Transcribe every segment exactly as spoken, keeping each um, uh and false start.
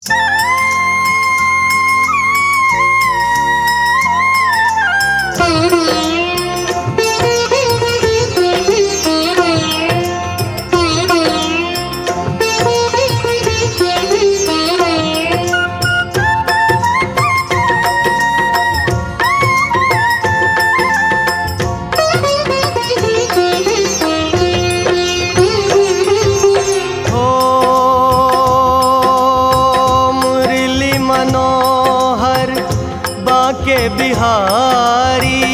के बिहारी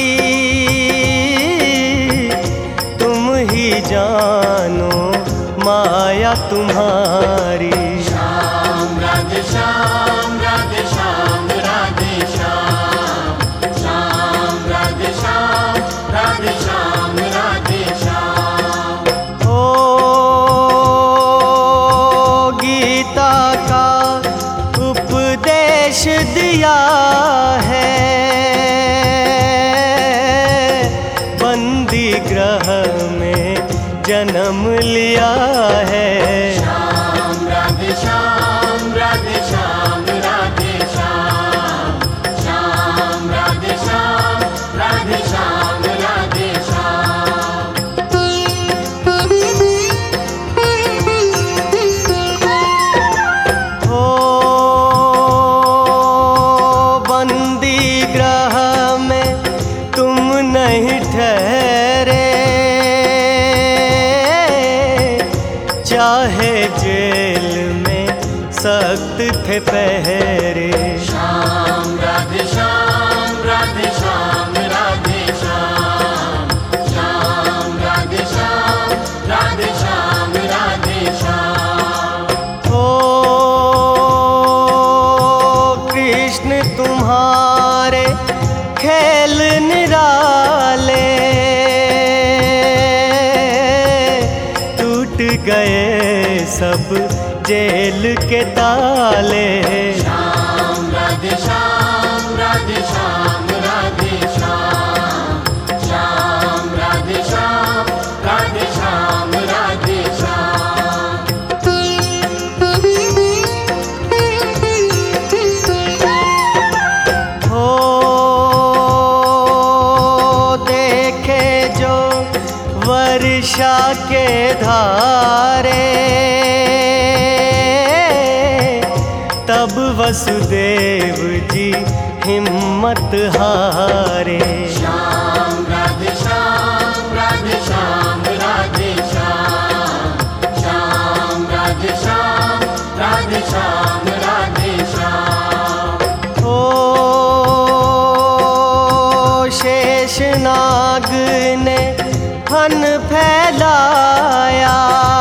तुम ही जानो माया तुम्हारी। श्याम राधे श्याम राधे श्याम राधे श्याम श्याम राधे श्याम राधे श्याम राधे श्याम। ओ गीता का उपदेश दिया है, बंदी ग्रह में जन्म लिया है। श्याम राधे श्याम राधे श्याम राधे श्याम श्याम राधे श्याम राधे श्याम राधे श्याम। ओ बंदी ग्रह में तुम नहीं ठहरे, चाहे जेल में सख्त थे पहरे। श्याम राधे श्याम राधे श्याम राधे श्याम श्याम राधे श्याम राधे श्याम राधे श्याम। ओ कृष्ण तुम्हारे खेल निराले, टूट गए सब जेल के ताले। श्याम राधे श्याम राधे श्याम राधे श्याम श्याम राधे श्याम राधे श्याम राधे श्याम। हो देखे जो वर्षा के धारे, तब वसुदेव जी हिम्मत हारे। श्याम राधे श्याम राधे श्याम राधे श्याम श्याम राधे श्याम राधे श्याम राधे श्याम। ओ शेषनाग ने फन फैलाया,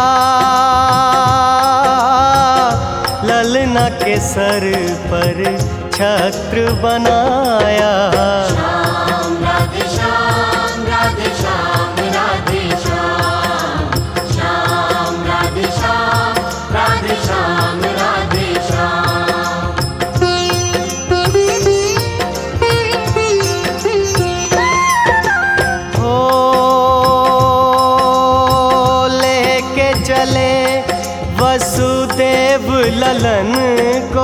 ललना के सर पर छत्र बनाया। श्याम राधे श्याम राधे श्याम राधे श्याम श्याम राधे श्याम राधे श्याम राधे श्याम। हो लेके चले वसुदेव ललन को,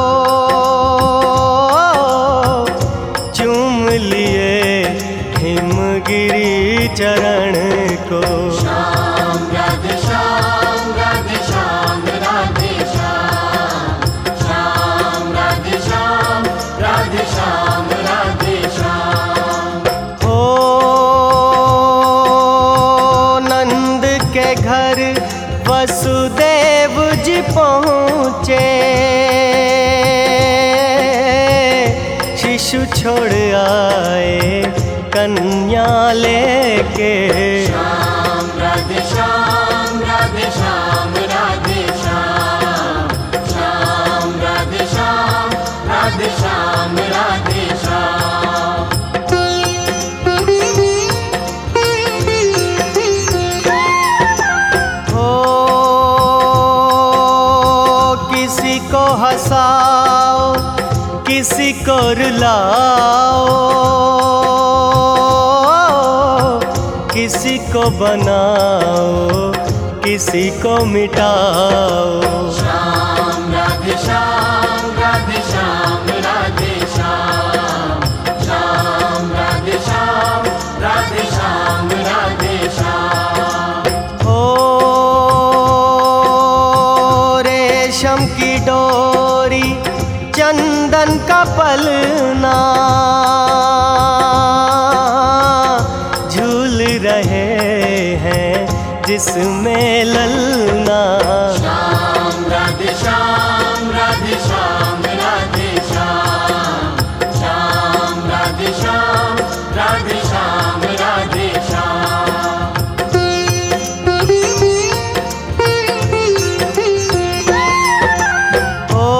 चूम लिए हिमगिरी चरण को। श्याम राधे श्याम राधे श्याम राधे श्याम श्याम राधे श्याम राधे श्याम राधे श्याम। हो नंद के घर वसुदेव जी पहुँचे, शिशु छोड़ आए कन्या लेके। श्याम राधे श्याम राधे श्याम राधे श्याम श्याम राधे श्याम राधे श्याम राधे श्याम। हो किसी को हंसाओ किसी को रुलाओ, किसी को बनाओ किसी को मिटाओ। श्याम राधे श्याम रेशम की डोरी चंदन का पलना झूल रहे हैं जिसमें ललना। श्याम राधे श्याम राधे श्याम राधे श्याम, श्याम राधे श्याम राधे श्याम राधे श्याम। ओ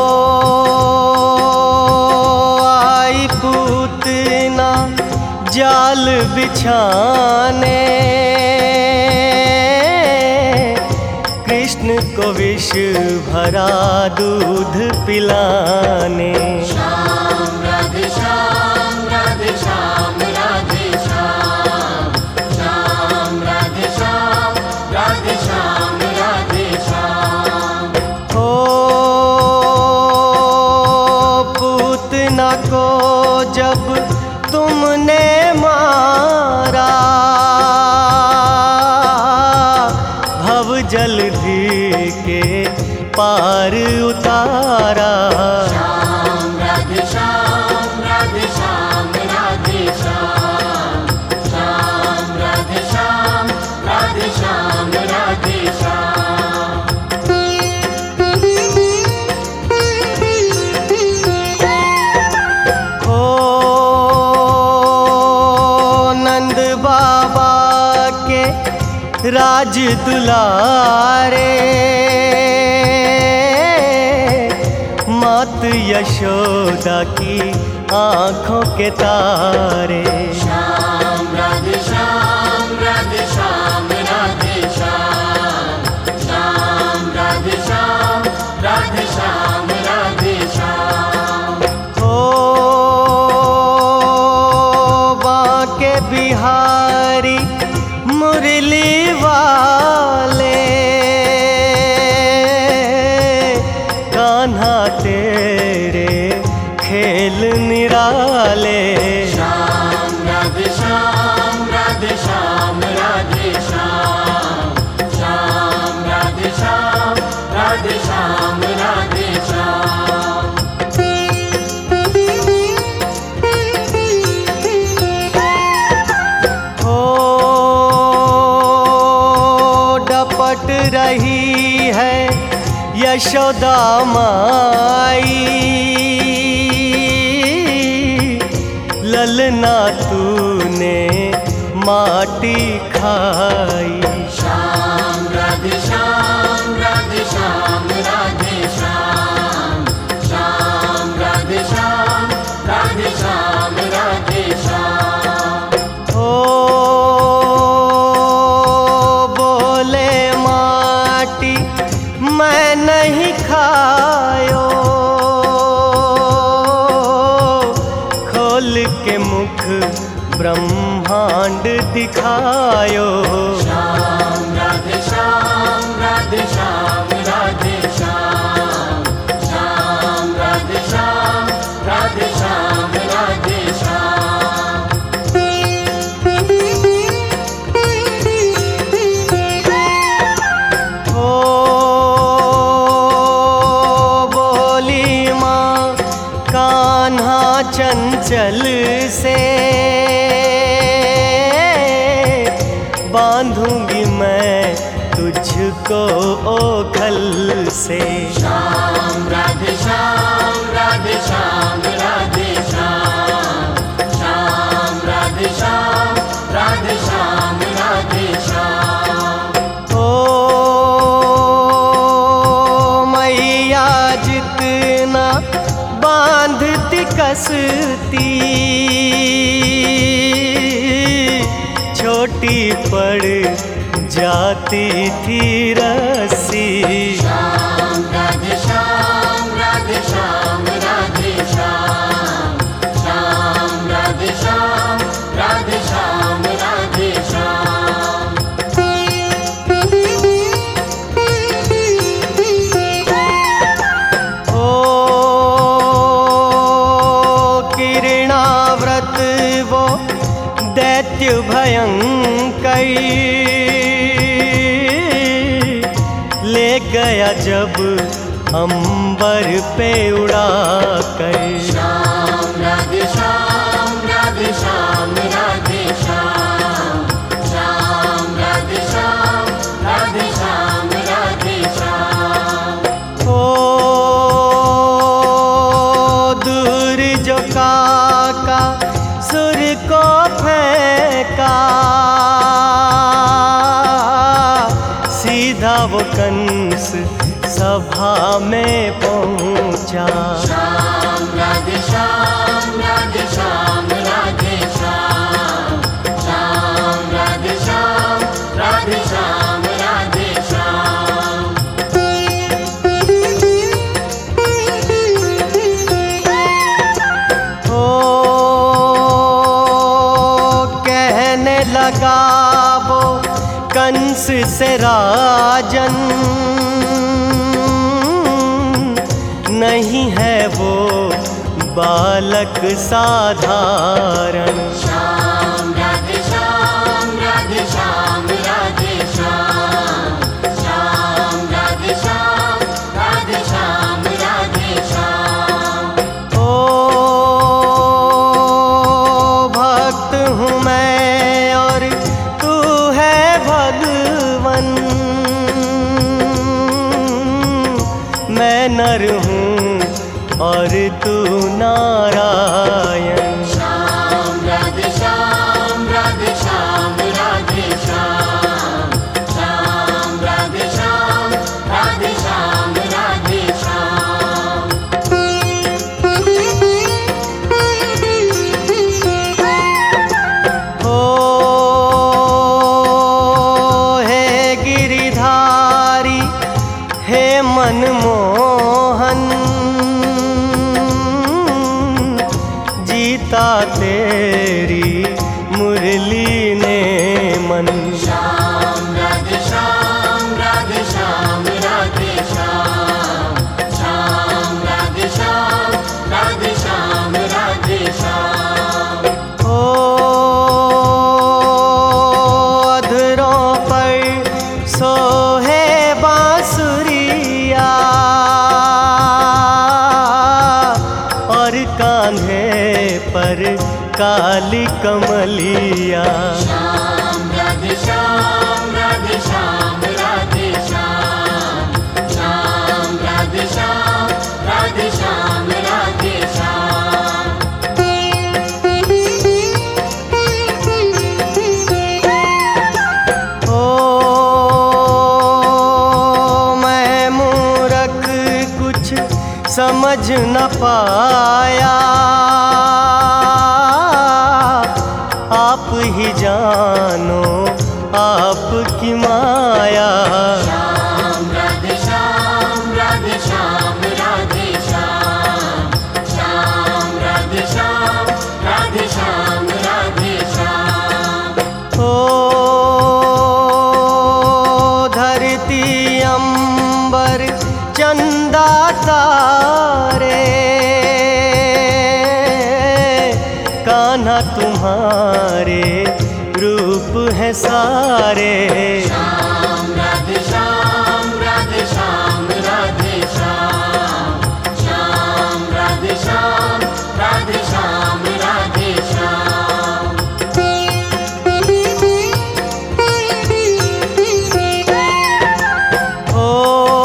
आई पूतना जाल बिछाने, कृष्ण को विष भरा दूध पिलाने। श्याम राधे श्याम राधे श्याम राधे श्याम, श्याम राधे श्याम राधे श्याम राधे श्याम। ओ पूतना को जब तुमने मारा, भव जलधि के पार उतारा। श्याम राधे श्याम राधे श्याम राधे श्याम, श्याम राधे श्याम राधे श्याम राधे श्याम। ओ नंद बाबा के राज दुलारे, मात यशोदा की आँखों के तारे। श्याम राधे श्याम राधे श्याम राधे श्याम, श्याम राधे श्याम राधे श्याम राधे श्याम। ओ बांके बिहारी मुरली वाले, कान्हा तेरे खेल निराले। श्याम राधे श्याम राधे श्याम राधे श्याम, श्याम राधे श्याम राधे श्याम राधे श्याम। ओ डपट रही है यशोदा माई, ललना तूने माटी खाई। श्याम राधे श्याम राधे श्याम राधे श्याम, श्याम राधे श्याम राधे श्याम राधे श्याम। ओ बोले माटी मैं नहीं खायो, खोल के मुख ब्रह्मांड दिखायो। श्याम राधे श्याम राधे श्याम राधे श्याम, श्याम राधे श्याम राधे श्याम राधे श्याम। ओ बोली माँ कान्हा चंचल से, बांधूंगी मैं तुझको ओखल से। श्याम राधे श्याम राधे श्याम राधे श्याम, श्याम राधे श्याम राधे श्याम राधे श्याम। ओ मैया जितना बांधती कसती, छोटी पड़ जाती थी रस्सी। श्याम राधे श्याम राधे श्याम राधे श्याम, श्याम राधे श्याम राधे श्याम राधे श्याम। ओ किरणाव्रत वो दैत्य भयंकर, ले गया जब अंबर पे उड़ा कर। श्याम राधे श्याम राधे श्याम राधे श्याम श्याम राधे श्याम राधे श्याम राधे श्याम। ओ दूर जो काका सुर को फेंका, सीधा वो कंस सभा में पहुंचा। श्याम राधे श्याम राधे श्याम राधे श्याम श्याम राधे श्याम राधे श्याम राधे श्याम। ओ कहने लगा वो कंस से राजन, नहीं है वो बालक साधारण। श्याम राधे श्याम राधे श्याम राधे श्याम श्याम राधे श्याम राधे श्याम राधे श्याम। ओ भक्त हूँ मैं और तू है भगवन, मैं नर हूँ और तू नारायण। श्याम राधे श्याम राधे श्याम राधे श्याम श्याम राधे श्याम राधे श्याम राधे श्याम। ओ हे गिरिधारी हे मनमोहन, जीता तेरी मुरली ने मन। श्याम राधे श्याम राधे श्याम राधे श्याम श्याम राधे श्याम राधे श्याम राधे श्याम। ओ अधरों पर सोहे बांसुरिया और कांधे पर काली कमलिया। श्याम राधे श्याम राधे श्याम राधे श्याम श्याम राधे श्याम राधे श्याम राधे श्याम। ओ मैं मूर्ख कुछ समझ न पाया, आप ही जानो आपकी माया। श्याम राधे श्याम राधे श्याम राधे श्याम श्याम राधे श्याम राधे श्याम राधे श्याम। ओ धरती अंबर चंदा तारे, कान्हा तुम्हारे रूप है सारे। श्याम राधे श्याम राधे श्याम राधे श्याम श्याम राधे श्याम राधे श्याम राधे श्याम। ओ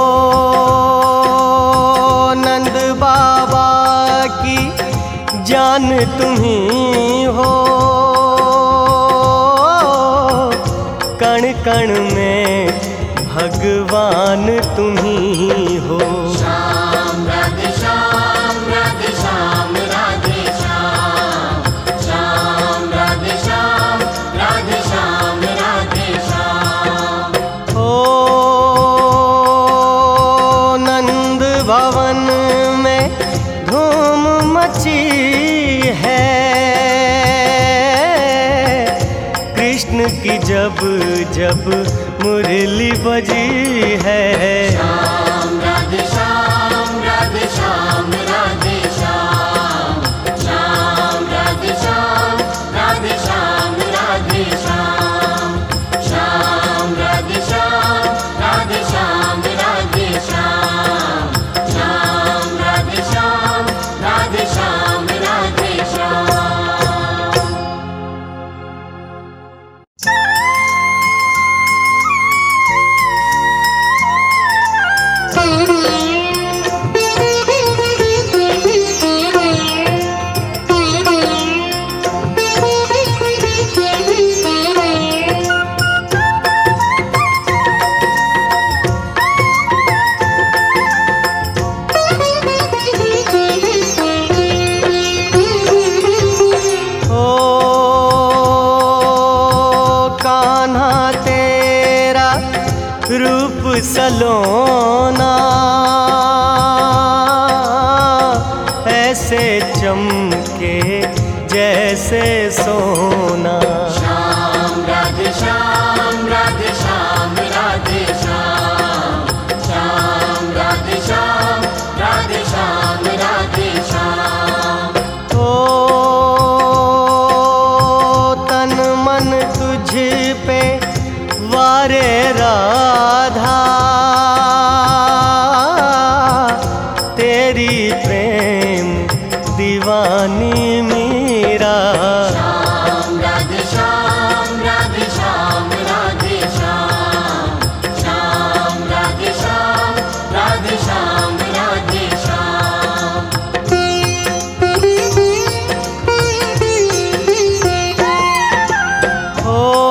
नंद बाबा की जान तुम्ही हो, कण कण में भगवान तुम्ही हो। श्याम राधे श्याम राधे श्याम राधे श्याम श्याम राधे श्याम राधे श्याम राधे श्याम। ओ नंद भवन में धूम मची है, कृष्ण की जब जब मुरली बजी है। श्याम राधे श्याम राधे श्याम राधे श्याम श्याम राधे श्याम राधे श्याम राधे श्याम श्याम राधे श्याम राधे श्याम राधे श्याम सलोना ऐसे चमके जैसे सोना। श्याम राधे श्याम राधे श्याम राधे श्याम, श्याम राधे श्याम राधे श्याम राधे श्याम। ओ तन मन तुझ पे वारे राधा, तेरी प्रेम दीवानी मीरा। श्याम राधे श्याम राधे श्याम राधे श्याम, श्याम राधे श्याम राधे श्याम राधे श्याम। ओ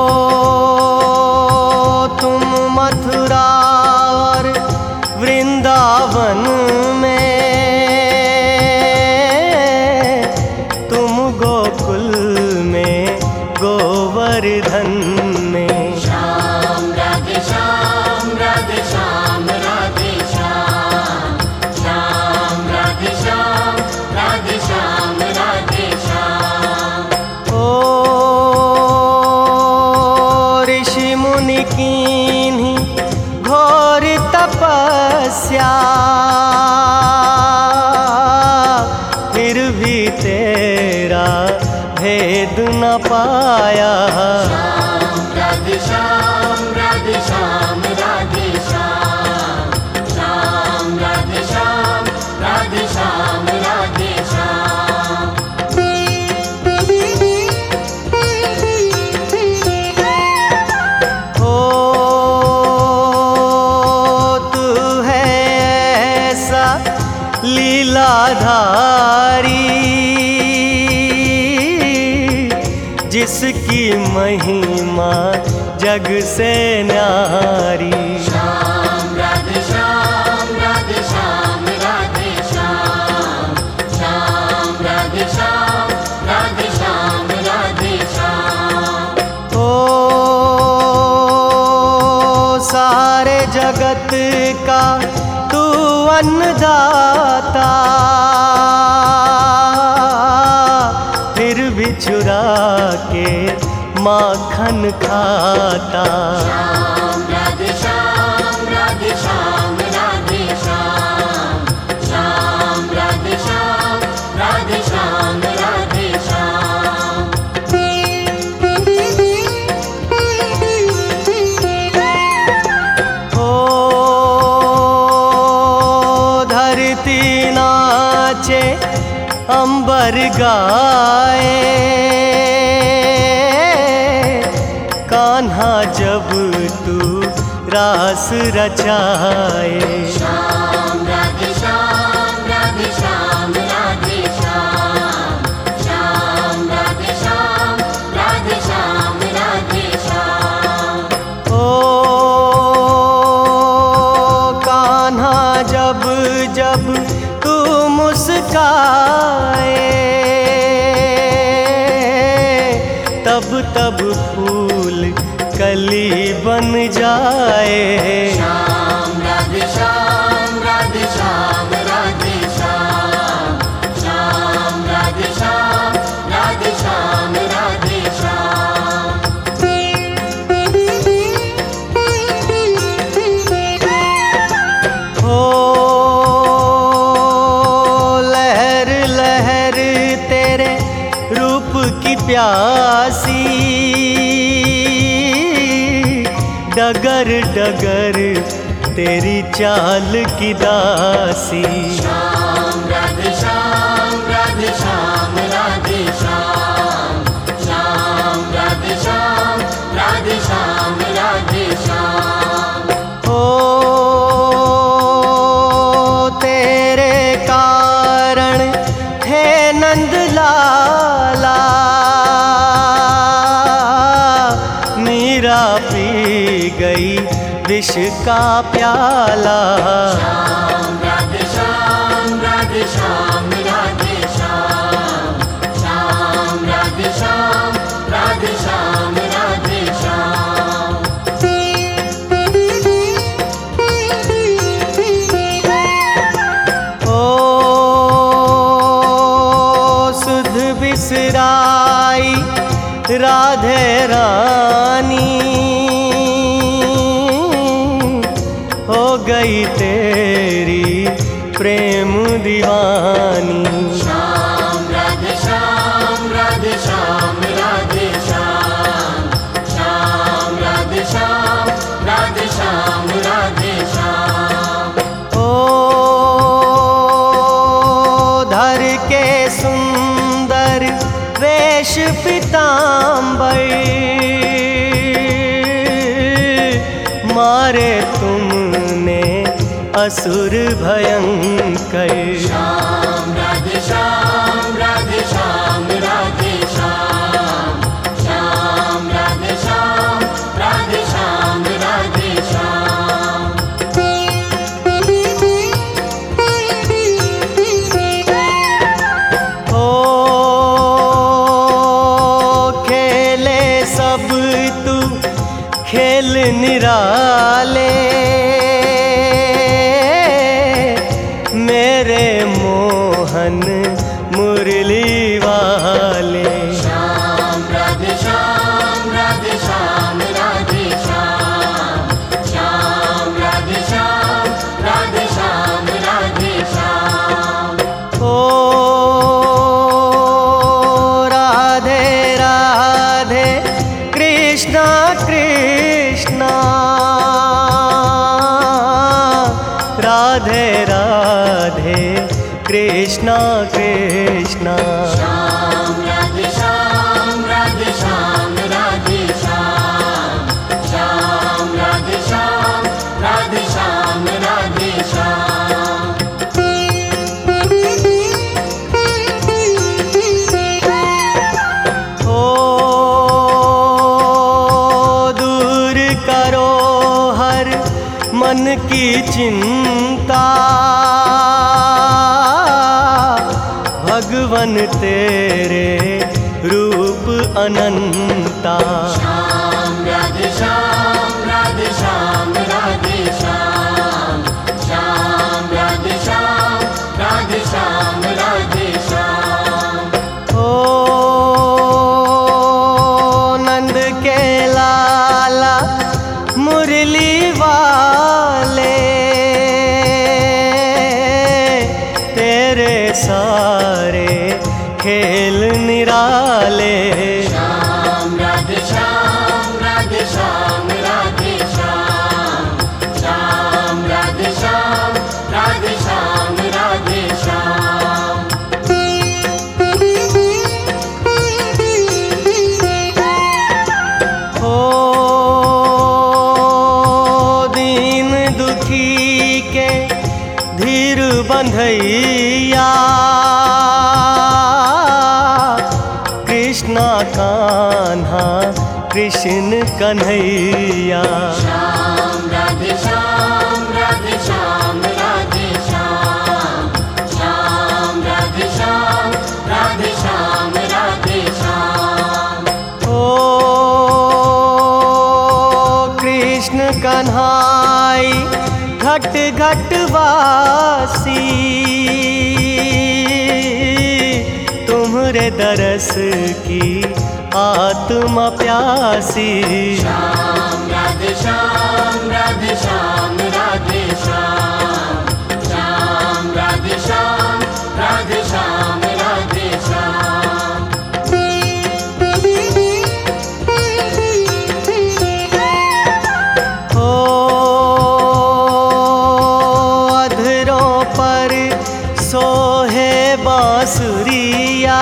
तुम मथुरा और वृंदावन में, तुम गोकुल में गोवर्धन में। श्याम राधे श्याम राधे श्याम राधे श्याम, श्याम राधे श्याम राधे श्याम राधे श्याम। ओ ऋषि मुनि कीन्ही घोर तपस्या, फिर भी तेरा भेद न पाया। श्याम राधे श्याम राधे श्याम राधे श्याम, श्याम राधे श्याम राधे श्याम राधे श्याम। ओ तू है ऐसा लीलाधारी, जिसकी महिमा जग से न्यारी। श्याम राधे श्याम राधे श्याम राधे श्याम, श्याम राधे श्याम राधे श्याम राधे श्याम। ओ सारे जगत का तू अन्नदाता, फिर भी चुरा के माखन खाता। श्याम राधे श्याम राधे श्याम राधे श्याम, श्याम राधे श्याम राधे श्याम राधे श्याम। ओ धरती नाचे अंबर गाए, कान्हा जब तू रास रचाए। श्याम राधे श्याम राधे श्याम राधे श्याम, श्याम राधे श्याम राधे श्याम राधे श्याम। ओ कान्हा जब जब तू मुस्काए, तब तब फूल कली बन जाए। श्याम राधे श्याम राधे श्याम राधे श्याम, श्याम राधे श्याम राधे श्याम राधे श्याम। ओ लहर लहर तेरे रूप की प्यासी, डगर डगर तेरी चाल की दासी। श्याम राधे श्याम राधे श्याम राधे श्याम, श्याम राधे श्याम राधे श्याम राधे श्याम। ओ तेरे कारण हे नंद लाला, मीरा पी गई विष का प्याला। श्याम राधे श्याम राधे श्याम राधे श्याम, श्याम राधे श्याम राधे श्याम राधे श्याम। राधे रानी हो गई तेरी प्रेम दीवानी। श्याम राधे श्याम राधे श्याम राधे श्याम श्याम राधे श्याम राधे श्याम राधे श्याम। ओ धर के सुंदर वेश पीतांबर मारे तुमने असुर भयंकर। श्याम राधे श्याम राधे श्याम राधे श्याम श्याम राधे श्याम राधे श्याम राधे श्याम। ओ खेले सब तू खेल निराले मेरे मोहन मुरली वाले। श्याम राधे श्याम राधे श्याम राधे श्याम श्याम राधे श्याम राधे श्याम राधे श्याम। ओ राधे राधे कृष्णा कृष्णा राधे राधे कृष्णा कृष्णा। श्याम राधे श्याम राधे श्याम राधे श्याम श्याम राधे श्याम राधे श्याम राधे श्याम। ओ दूर करो हर मन की चिंता भगवन तेरे रूप अनंता। श्याम राधे श्याम राधे श्याम राधे श्याम श्याम राधे श्याम राधे श्याम राधे श्याम। ओ नंद के लाला मुरली वाले तेरे सारे खेल निराले। श्याम राधे श्याम राधे श्याम राधे श्याम श्याम राधे श्याम राधे श्याम राधे श्याम। ओ दीन दुखी के धीर बंधैया कृष्णा कान्हा कृष्ण कन्हैया। श्याम राधे श्याम राधे श्याम राधे श्याम श्याम राधे श्याम राधे श्याम राधे श्याम। ओ कृष्ण कन्हाई घट घट वासी तुम्हरे दरस की आत्मा प्यासी। श्याम राधे श्याम राधे श्याम राधे श्याम श्याम राधे श्याम राधे श्याम राधे श्याम। ओ अधरों पर सोहे बांसुरिया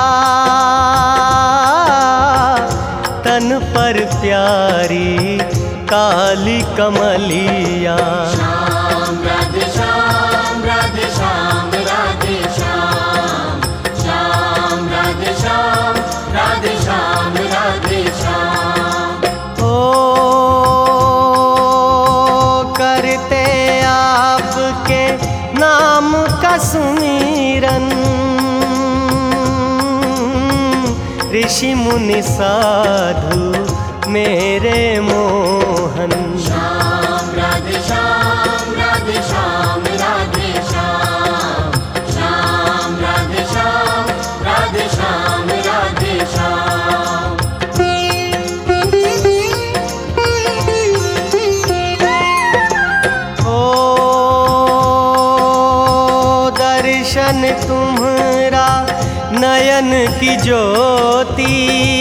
तन पर प्यारी काली कमलिया। श्याम राधे श्याम राधे श्याम राधे श्याम श्याम राधे श्याम राधे श्याम राधे श्याम। ओ करते आपके नाम का सुमिरन ऋषि मुनि साधु मेरे मोहन। श्याम राधे श्याम राधे श्याम राधे श्याम श्याम राधे श्याम राधे श्याम राधे श्याम। दर्शन तुम्हारा नयन की ज्योति,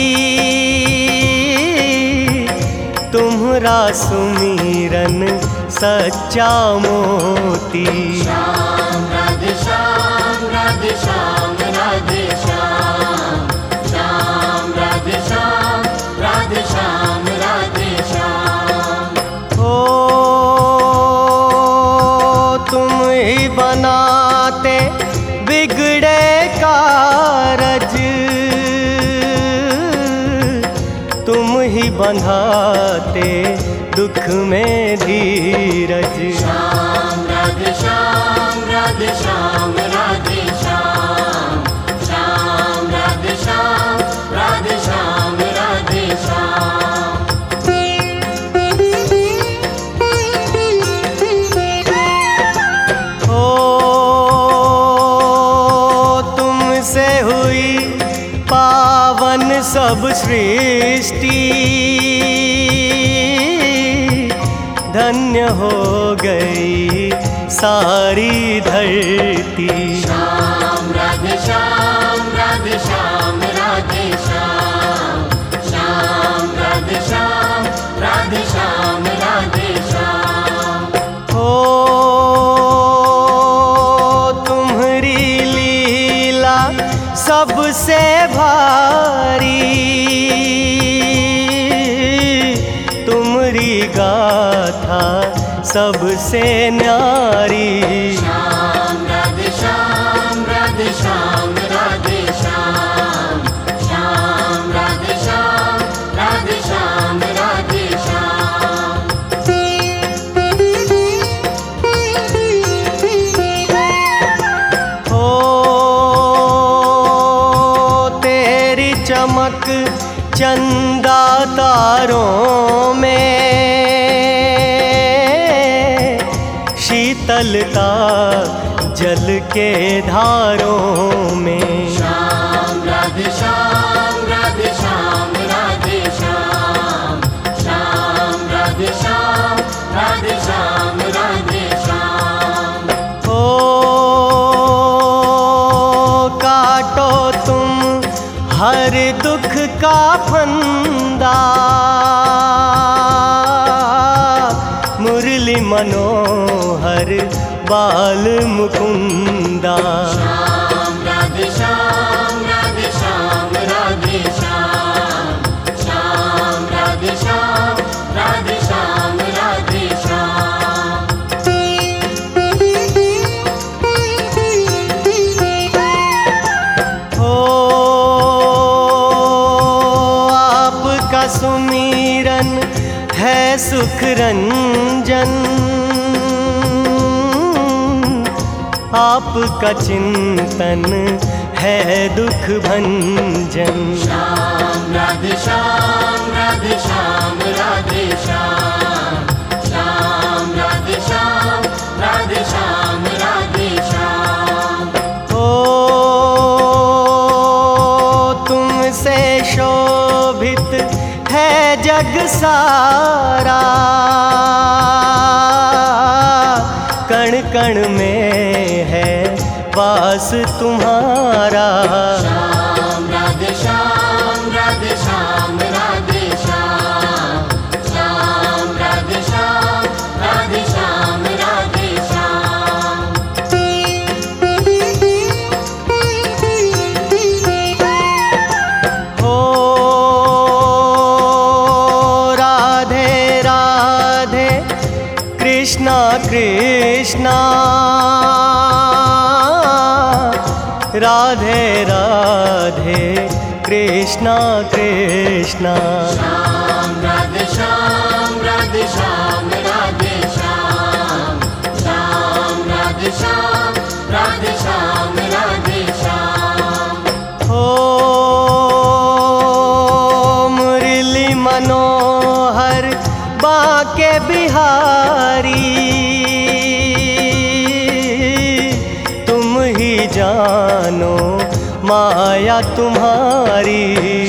तुम्हारा सुमिरन सच्चा मोती। श्याम राधे श्याम राधे श्याम राधे श्याम, श्याम राधे श्याम राधे श्याम राधे श्याम। ओ तुम ही बनाते बिगड़े कारज, तुम ही बंधाते दुख में धीरज। श्याम राधे श्याम राधे श्याम राधे श्याम, श्याम राधे श्याम राधे श्याम राधे श्याम। ओ तुमसे हुई पावन सब सृष्टि, धन्य हो गई सारी धरती। श्याम राधे श्याम राधे श्याम राधे श्याम, श्याम राधे श्याम राधे श्याम राधे श्याम। ओ तुम्हारी लीला सबसे भारी, तुम्हारी गाथा सबसे न्यारी। श्याम राधे श्याम राधे श्याम राधे श्याम, श्याम राधे श्याम राधे श्याम राधे श्याम। ओ तेरी चमक चंदा तारों में, शीतलता जल के धारों में। श्याम राधे श्याम राधे श्याम राधे श्याम, श्याम राधे श्याम राधे श्याम राधे श्याम। ओ काटो तुम हर दुख का फंदा, मुरली मनोहर बाल मुकुंदा। श्याम राधे श्याम राधे श्याम राधे श्याम, श्याम राधे श्याम राधे श्याम राधे श्याम। हो आपका सुमिरन है सुख रंजन, आपका चिंतन है दुख भंजन। श्याम राधे श्याम राधे श्याम राधे श्याम, श्याम राधे श्याम राधे श्याम राधे श्याम। ओ तुमसे शोभित है जग सारा, कण कण में है वास तुम्हारा। श्याम राधे श्याम राधे श्याम राधे श्याम, श्याम राधे श्याम राधे श्याम राधे श्याम। हो राधे राधे कृष्णा कृष्णा, राधे राधे कृष्णा कृष्णा। श्याम राधे श्याम राधे श्याम राधे श्याम, श्याम राधे श्याम राधे श्याम राधे श्याम। हो मुरली मनोहर बाके बिहारी, तुम ही जानो माया तुम्हारी।